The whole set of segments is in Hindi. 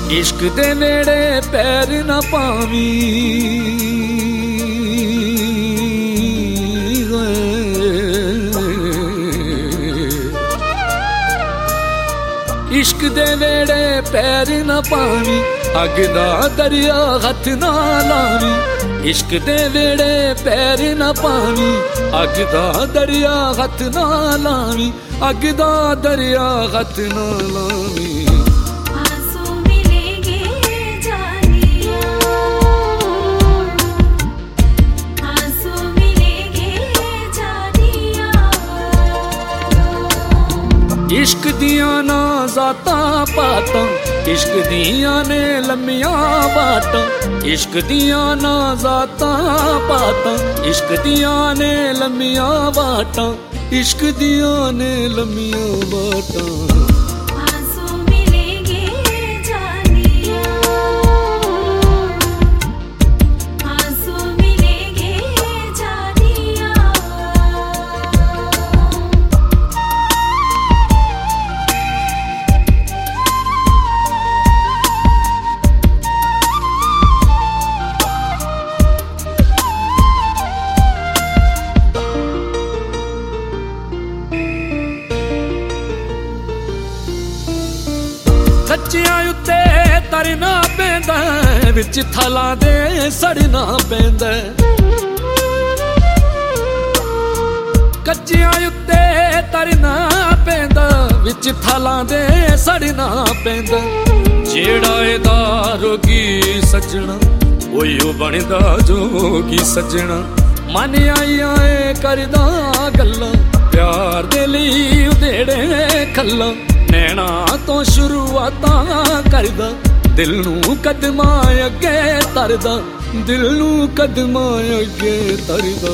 इश्क दे नेड़े पैर ना पावी, इश्क दे नेड़े पैर ना पावी, अग दा दरिया हथ ना लावी। इश्क दे नेड़े पैर ना पावी, अग दा दरिया हथ ना लावी, अग दा दरिया हथ ना लावी। इश्क दिया ना जाता पाता, इश्क दिया ने लम्मिया बाटा। इश्क दिया ना जाता पाता, इश्क दिया ने लम्मिया बाटा। इश्क दिया ने लम्मिया बाटा। कच्चियां उत्ते तरना पैंदा, विच थला दे सड़ना पैंदा। कच्चियां उत्ते तरना पैंदा, विच थला दे सड़ना पैंदा। जेड़ा एदा रोगी सजना, ओयो बनदा जोगी सजना। मन आइया करदा गल्लां, प्यार दे लई उधेड़े खल्लां। नैना तो शुरुआतां करदा, दिल नू कदमां अगे तरदा, दिल नू कदमां अगे तरदा।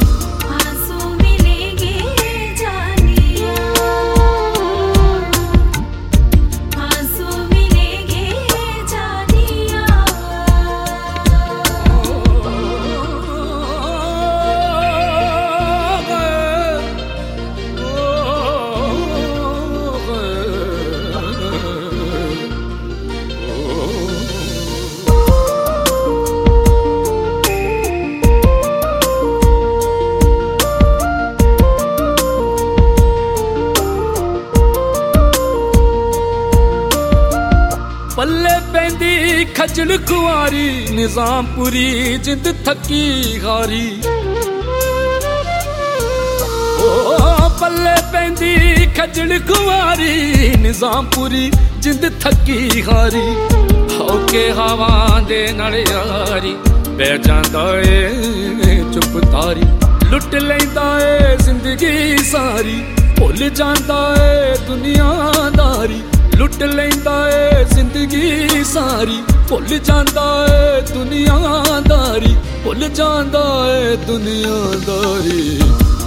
पल्ले पैंदी खजल खुआरी, निजामपुरी जिंद थकी हारी। ओ पल्ले पैंदी खजल खुआरी, निजामपुरी जिंद थकी हारी। होके हवा दे नाल यारी, बह जांदा ए चुप तारी। लुट लैंदा ए जिंदगी सारी, भुल जांदा ए दुनियादारी। लुट लैंदा ए जिंदगी सारी, भुल जांदा ए दुनियादारी। भुल जांदा ए दुनियादारी।